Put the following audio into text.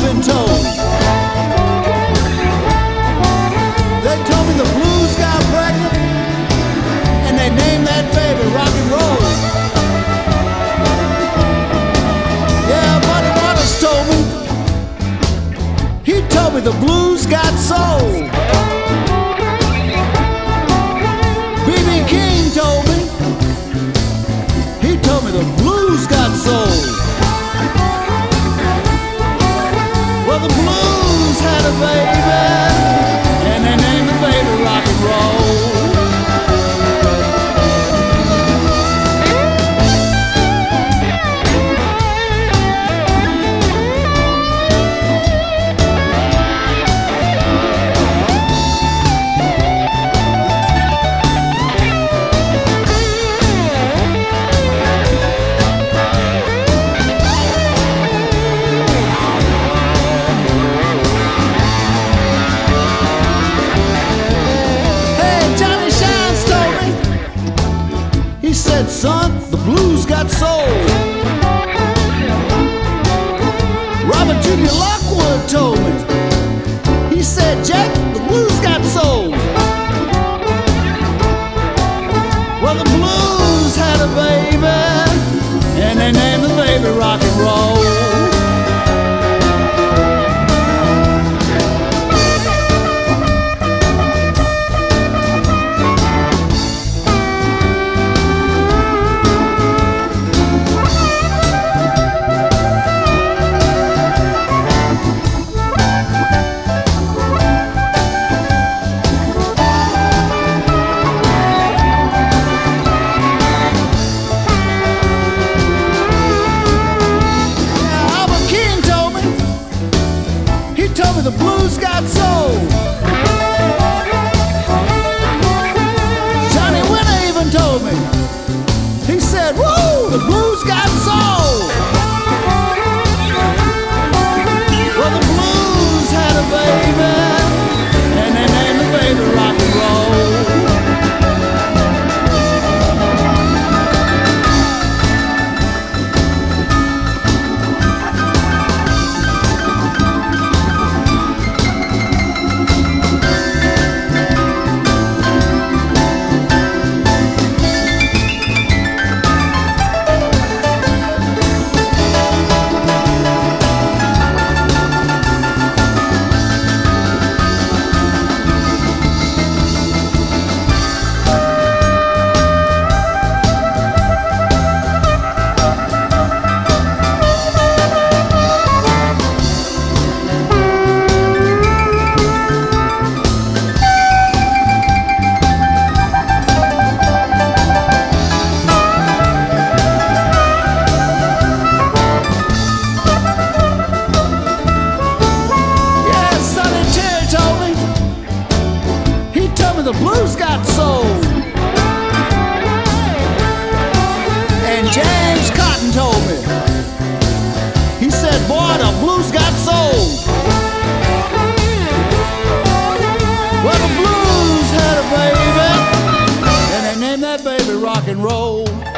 been told. They told me the blues got pregnant, and they named that baby rock and roll. Yeah, Muddy Waters told me. He told me the blues got soul. B.B. King told me. He told me the blues got soul. Well, the blues had a baby, and they named the baby rock and roll. He said, son, the blues got soul. Robert Junior Lockwood told me. He said, Jack, the blues got soul. Well, the blues had a baby, and they named the baby rock and roll. Told me the blues got soul. Johnny Winter even told me. He said, woo, the blues got soul. Well, the blues had a baby, and they named the baby rock and roll. The blues got soul. And James Cotton told me. He said, boy, the blues got soul. Well, the blues had a baby, and they named that baby rock and roll.